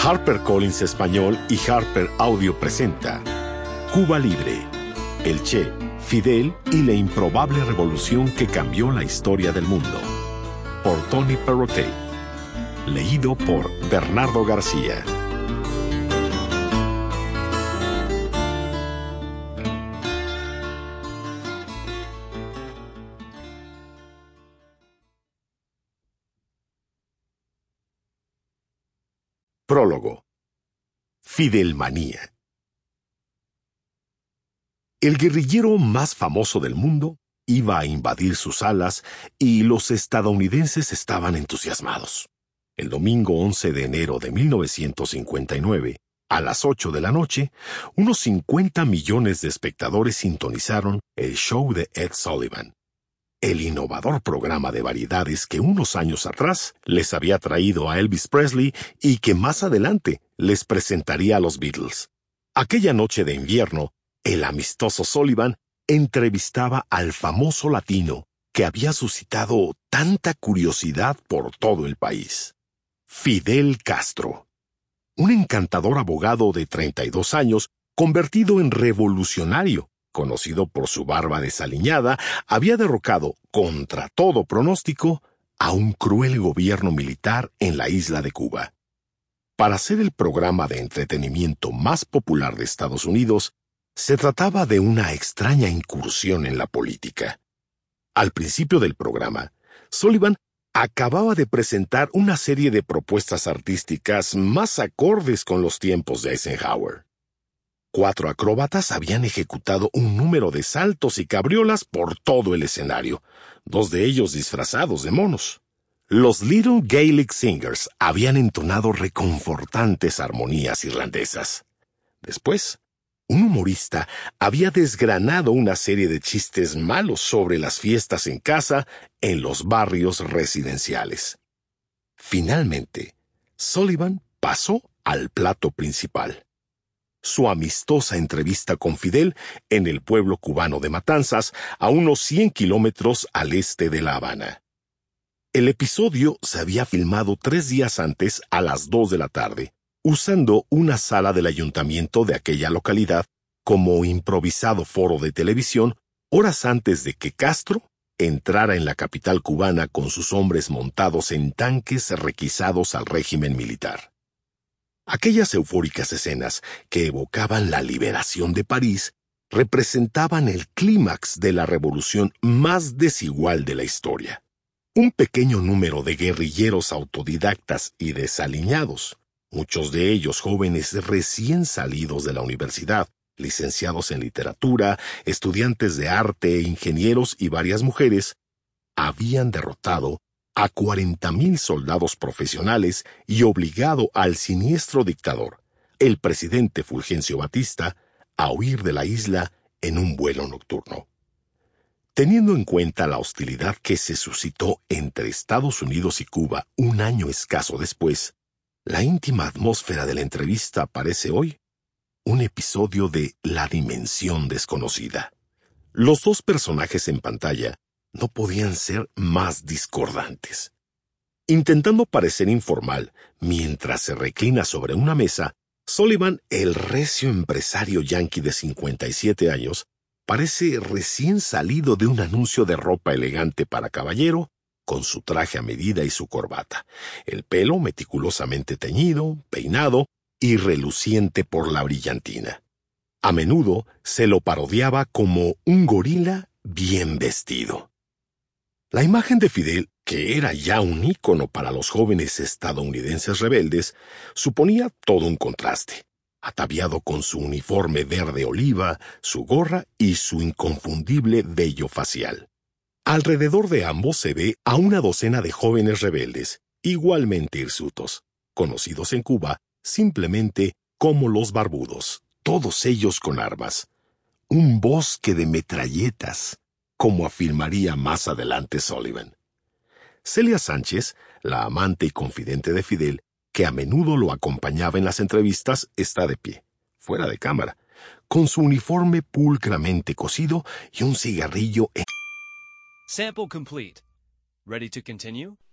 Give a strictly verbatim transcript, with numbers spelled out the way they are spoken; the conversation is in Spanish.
HarperCollins Español y Harper Audio presenta Cuba Libre, el Che, Fidel y la improbable revolución que cambió la historia del mundo. Por Tony Perrottet. Leído por Bernardo García. Prólogo. Fidelmanía. El guerrillero más famoso del mundo iba a invadir sus alas y los estadounidenses estaban entusiasmados. El domingo once de enero de mil novecientos cincuenta y nueve, a las ocho de la noche, unos cincuenta millones de espectadores sintonizaron el show de Ed Sullivan, el innovador programa de variedades que unos años atrás les había traído a Elvis Presley y que más adelante les presentaría a los Beatles. Aquella noche de invierno, el amistoso Sullivan entrevistaba al famoso latino que había suscitado tanta curiosidad por todo el país. Fidel Castro. Un encantador abogado de treinta y dos años, convertido en revolucionario, conocido por su barba desaliñada, había derrocado, contra todo pronóstico, a un cruel gobierno militar en la isla de Cuba. Para ser el programa de entretenimiento más popular de Estados Unidos, se trataba de una extraña incursión en la política. Al principio del programa, Sullivan acababa de presentar una serie de propuestas artísticas más acordes con los tiempos de Eisenhower. Cuatro acróbatas habían ejecutado un número de saltos y cabriolas por todo el escenario, dos de ellos disfrazados de monos. Los Little Gaelic Singers habían entonado reconfortantes armonías irlandesas. Después, un humorista había desgranado una serie de chistes malos sobre las fiestas en casa en los barrios residenciales. Finalmente, Sullivan pasó al plato principal. Su amistosa entrevista con Fidel en el pueblo cubano de Matanzas, a unos cien kilómetros al este de La Habana. El episodio se había filmado tres días antes a las dos de la tarde, usando una sala del ayuntamiento de aquella localidad como improvisado foro de televisión, horas antes de que Castro entrara en la capital cubana con sus hombres montados en tanques requisados al régimen militar. Aquellas eufóricas escenas que evocaban la liberación de París representaban el clímax de la revolución más desigual de la historia. Un pequeño número de guerrilleros autodidactas y desaliñados, muchos de ellos jóvenes recién salidos de la universidad, licenciados en literatura, estudiantes de arte, ingenieros y varias mujeres, habían derrotado a cuarenta mil soldados profesionales y obligado al siniestro dictador, el presidente Fulgencio Batista, a huir de la isla en un vuelo nocturno. Teniendo en cuenta la hostilidad que se suscitó entre Estados Unidos y Cuba un año escaso después, la íntima atmósfera de la entrevista parece hoy un episodio de La Dimensión Desconocida. Los dos personajes en pantalla no podían ser más discordantes. Intentando parecer informal, mientras se reclina sobre una mesa, Sullivan, el recio empresario yanqui de cincuenta y siete años, parece recién salido de un anuncio de ropa elegante para caballero, con su traje a medida y su corbata, el pelo meticulosamente teñido, peinado y reluciente por la brillantina. A menudo se lo parodiaba como un gorila bien vestido. La imagen de Fidel, que era ya un ícono para los jóvenes estadounidenses rebeldes, suponía todo un contraste, ataviado con su uniforme verde oliva, su gorra y su inconfundible vello facial. Alrededor de ambos se ve a una docena de jóvenes rebeldes, igualmente hirsutos, conocidos en Cuba simplemente como los barbudos, todos ellos con armas. Un bosque de metralletas, como afirmaría más adelante Sullivan. Celia Sánchez, la amante y confidente de Fidel, que a menudo lo acompañaba en las entrevistas, está de pie, fuera de cámara, con su uniforme pulcramente cosido y un cigarrillo en... Sample complete. Ready to continue?